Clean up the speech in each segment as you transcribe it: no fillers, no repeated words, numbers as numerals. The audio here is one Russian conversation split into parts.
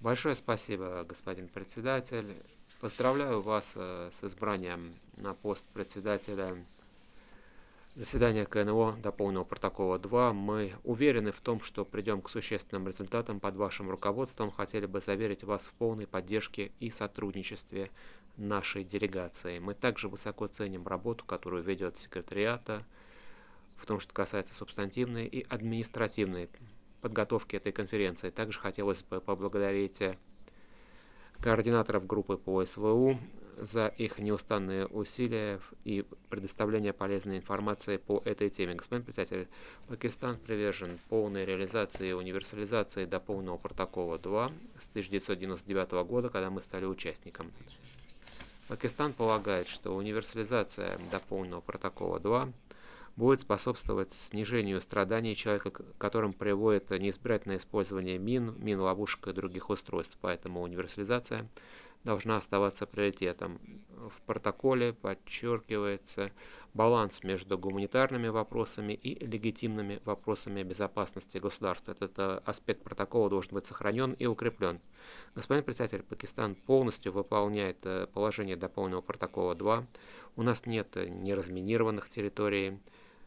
Большое спасибо, господин председатель. Поздравляю вас с избранием на пост председателя заседания КНО до полного протокола 2. Мы уверены в том, что придем к существенным результатам под вашим руководством. Хотели бы заверить вас в полной поддержке и сотрудничестве нашей делегации. Мы также высоко ценим работу, которую ведет секретариата, в том, что касается субстантивной и административной подготовки этой конференции. Также хотелось бы поблагодарить координаторов группы по СВУ за их неустанные усилия и предоставление полезной информации по этой теме. Господин председатель, Пакистан привержен полной реализации и универсализации до полного протокола 2 с 1999 года, когда мы стали участником. Пакистан полагает, что универсализация до полного протокола 2 будет способствовать снижению страданий человека, которым приводит неизбирательное использование мин, ловушек и других устройств. Поэтому универсализация должна оставаться приоритетом. В протоколе подчеркивается баланс между гуманитарными вопросами и легитимными вопросами безопасности государства. Этот аспект протокола должен быть сохранен и укреплен. Господин председатель, Пакистан полностью выполняет положение дополненного протокола 2. У нас нет неразминированных территорий.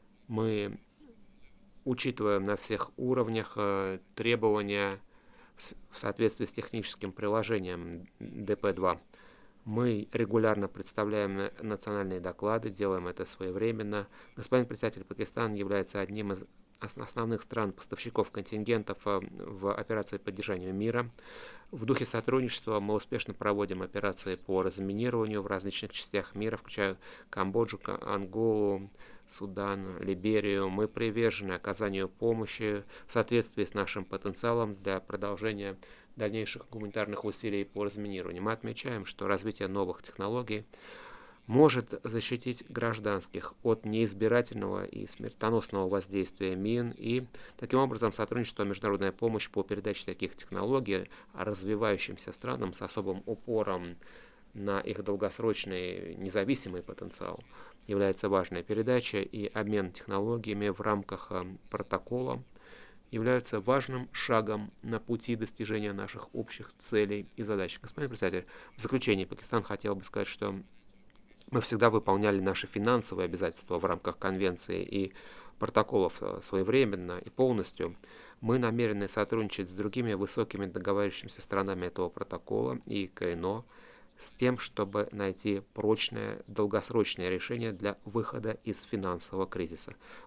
Мы учитываем на всех уровнях требования в соответствии с техническим приложением ДП-2. Мы регулярно представляем национальные доклады, делаем это своевременно. Господин председатель, Пакистан является одним из основных стран-поставщиков контингентов в операции поддержания мира. В духе сотрудничества мы успешно проводим операции по разминированию в различных частях мира, включая Камбоджу, Анголу, Судан, Либерию. Мы привержены оказанию помощи в соответствии с нашим потенциалом для продолжения дальнейших гуманитарных усилий по разминированию. Мы отмечаем, что развитие новых технологий может защитить гражданских от неизбирательного и смертоносного воздействия мин, и таким образом сотрудничество и международная помощь по передаче таких технологий развивающимся странам с особым упором на их долгосрочный независимый потенциал является важной. Передача и обмен технологиями в рамках протокола являются важным шагом на пути достижения наших общих целей и задач. Господин председатель, в заключение Пакистан хотел бы сказать, что мы всегда выполняли наши финансовые обязательства в рамках конвенции и протоколов своевременно и полностью. Мы намерены сотрудничать с другими высокими договаривающимися странами этого протокола и КНО с тем, чтобы найти прочное долгосрочное решение для выхода из финансового кризиса.